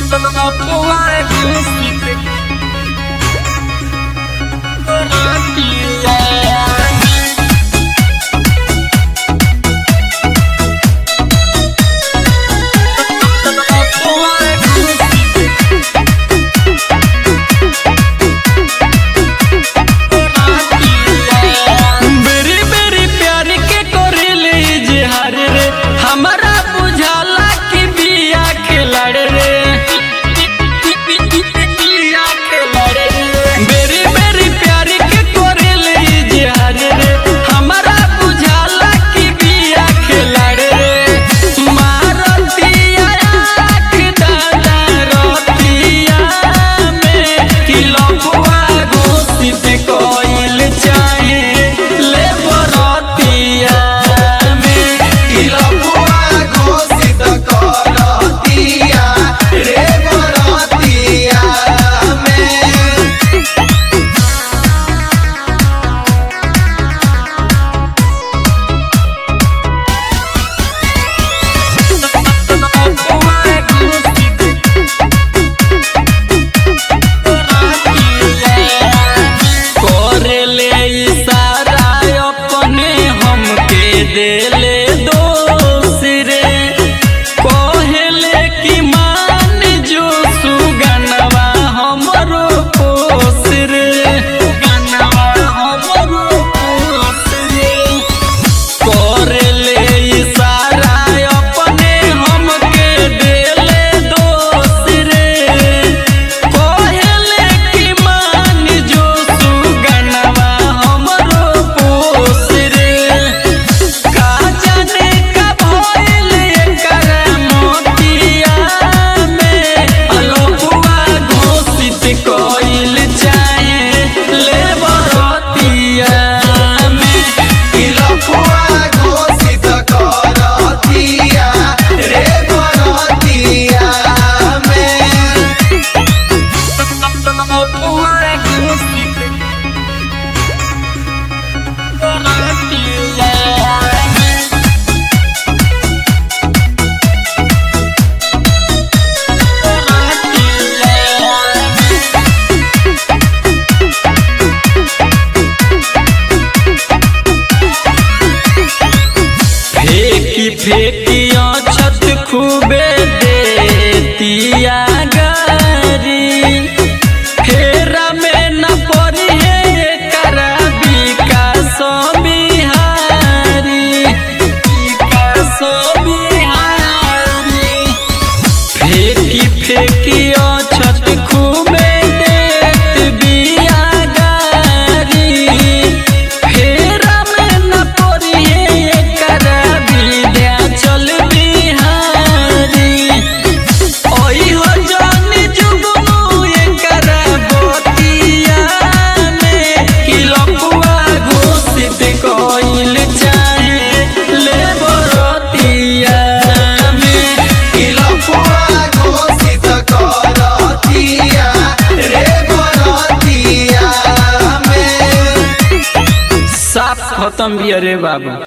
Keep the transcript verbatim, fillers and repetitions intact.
फेकिया छत खूबे देतिया गारी हेरा में न पड़ी है करा विकास बिहारी विकास बिहारी फेंकी फेकिया छत खूबे देत बिया गारी हेरा में न पड़ी है करा चल बिहारी ओई हो जानी जुगनू एकरा बोतिया में कि लपुआ घोषित कइल चाहे ले बरतिया में कि लपुआ घोषित करतिया रे बरतिया में साफ खत्म भी अरे बाबू।